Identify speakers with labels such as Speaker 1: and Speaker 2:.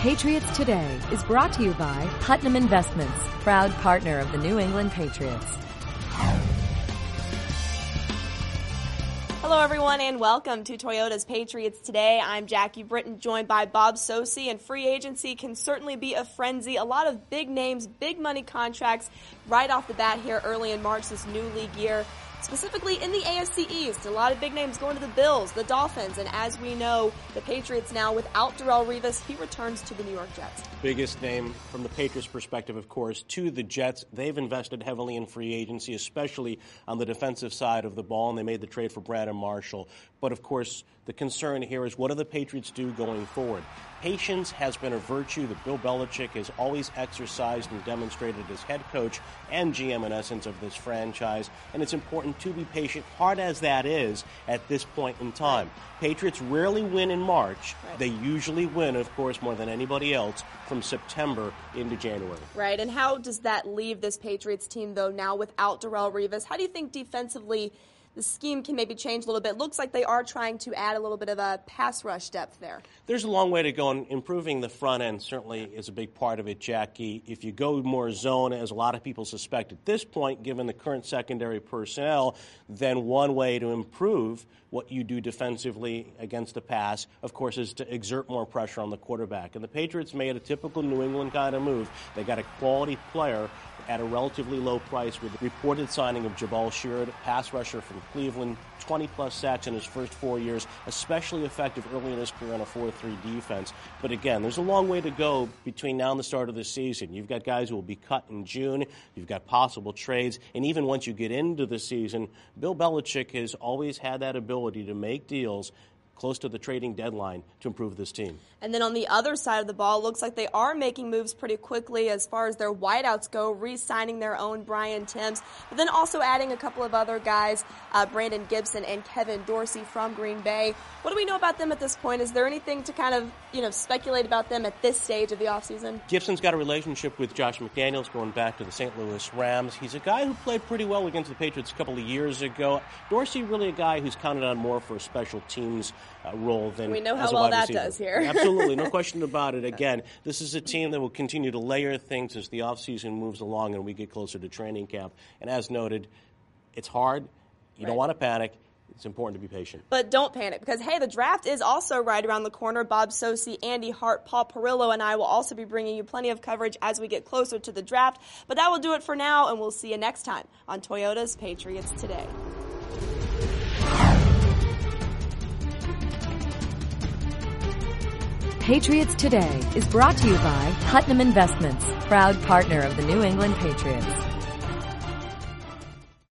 Speaker 1: Patriots Today is brought to you by Putnam Investments, proud partner of the New England Patriots.
Speaker 2: Hello, everyone, and welcome to Toyota's Patriots Today. I'm Jackie Britton, joined by Bob Socci, and free agency can certainly be a frenzy. A lot of big names, big money contracts right off the bat here early in March, this new league year. Specifically in the AFC East, a lot of big names going to the Bills, the Dolphins, and as we know, the Patriots now without Darrelle Revis, he returns to the New York Jets.
Speaker 3: Biggest name from the Patriots' perspective, of course, to the Jets. They've invested heavily in free agency, especially on the defensive side of the ball, and they made the trade for Brandon Marshall. But, of course, the concern here is what do the Patriots do going forward? Patience has been a virtue that Bill Belichick has always exercised and demonstrated as head coach and GM, in essence, of this franchise. And it's important to be patient, hard as that is, at this point in time. Patriots rarely win in March. Right. They usually win, of course, more than anybody else, from September into January.
Speaker 2: Right, and how does that leave this Patriots team, though, now without Darrelle Revis? How do you think defensively the scheme can maybe change a little bit? Looks like they are trying to add a little bit of a pass rush depth there.
Speaker 3: There's a long way to go, and improving the front end certainly is a big part of it, Jackie. If you go more zone, as a lot of people suspect at this point, given the current secondary personnel, then one way to improve what you do defensively against the pass, of course, is to exert more pressure on the quarterback. And the Patriots made a typical New England kind of move. They got a quality player at a relatively low price with the reported signing of Jabal Sheard, pass rusher from Cleveland, 20-plus sacks in his first 4 years, especially effective early in his career on a 4-3 defense. But again, there's a long way to go between now and the start of the season. You've got guys who will be cut in June. You've got possible trades. And even once you get into the season, Bill Belichick has always had that ability to make deals close to the trading deadline to improve this team.
Speaker 2: And then on the other side of the ball, it looks like they are making moves pretty quickly as far as their wideouts go, re-signing their own Brian Timms, but then also adding a couple of other guys, Brandon Gibson and Kevin Dorsey from Green Bay. What do we know about them at this point? Is there anything to kind of, speculate about them at this stage of the offseason?
Speaker 3: Gibson's got a relationship with Josh McDaniels going back to the St. Louis Rams. He's a guy who played pretty well against the Patriots a couple of years ago. Dorsey really a guy who's counted on more for a special teams role than
Speaker 2: we know
Speaker 3: as
Speaker 2: how
Speaker 3: a
Speaker 2: well
Speaker 3: wide
Speaker 2: that
Speaker 3: receiver.
Speaker 2: does here.
Speaker 3: Absolutely, no question about it. Again, this is a team that will continue to layer things as the offseason moves along and we get closer to training camp. And as noted, it's hard. You don't want to panic. It's important to be patient.
Speaker 2: But don't panic because, hey, the draft is also right around the corner. Bob Socci, Andy Hart, Paul Perillo, and I will also be bringing you plenty of coverage as we get closer to the draft. But that will do it for now, and we'll see you next time on Toyota's Patriots Today.
Speaker 1: Patriots Today is brought to you by Putnam Investments, proud partner of the New England Patriots.